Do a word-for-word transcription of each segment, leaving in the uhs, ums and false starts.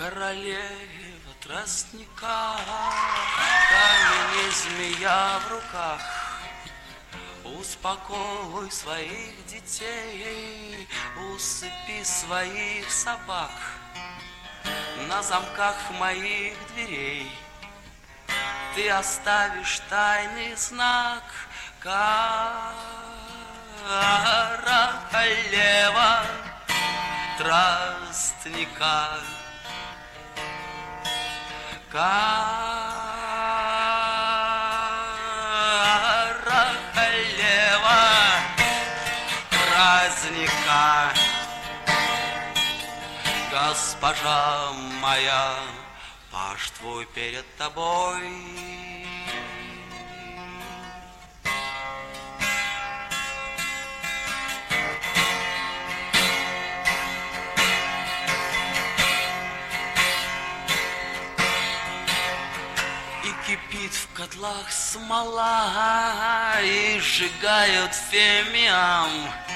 Королева тростника, камень и змея в руках. Успокой своих детей, усыпи своих собак. На замках моих дверей ты оставишь тайный знак. Королева тростника. Королева праздника. Госпожа моя, паж твой перед тобой. Кипит в котлах смола и сжигают фимиам.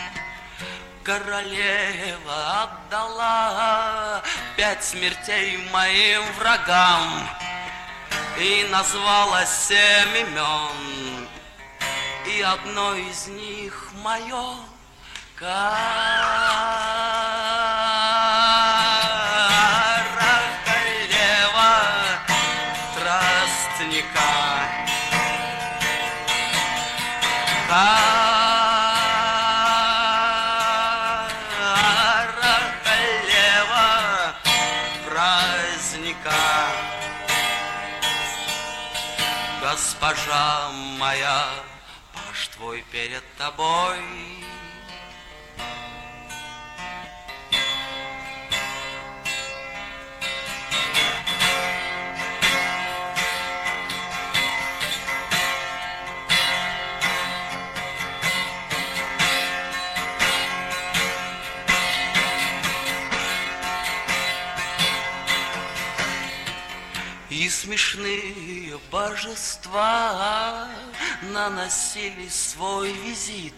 Королева отдала пять смертей моим врагам и назвала семь имен, и одно из них мое. Королева праздника. Госпожа моя, паж твой перед тобой. И смешные божества наносили свой визит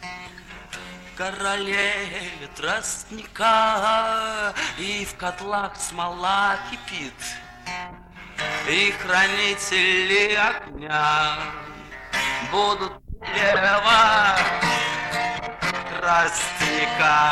королеве тростника, и в котлах смола кипит, и хранители огня будут дева тростника.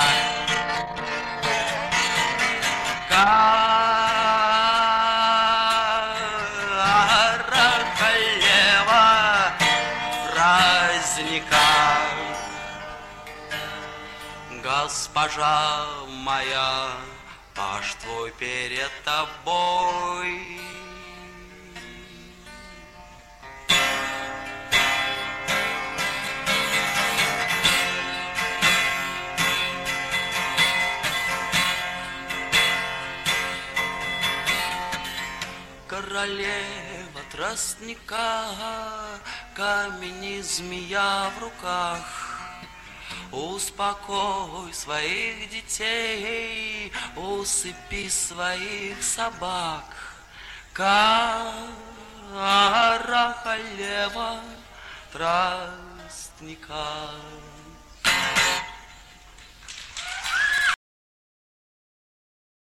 Госпожа моя, паж твой перед тобой. Королева тростника, камень и змея в руках. Успокой своих детей, усыпи своих собак. Королева тростника.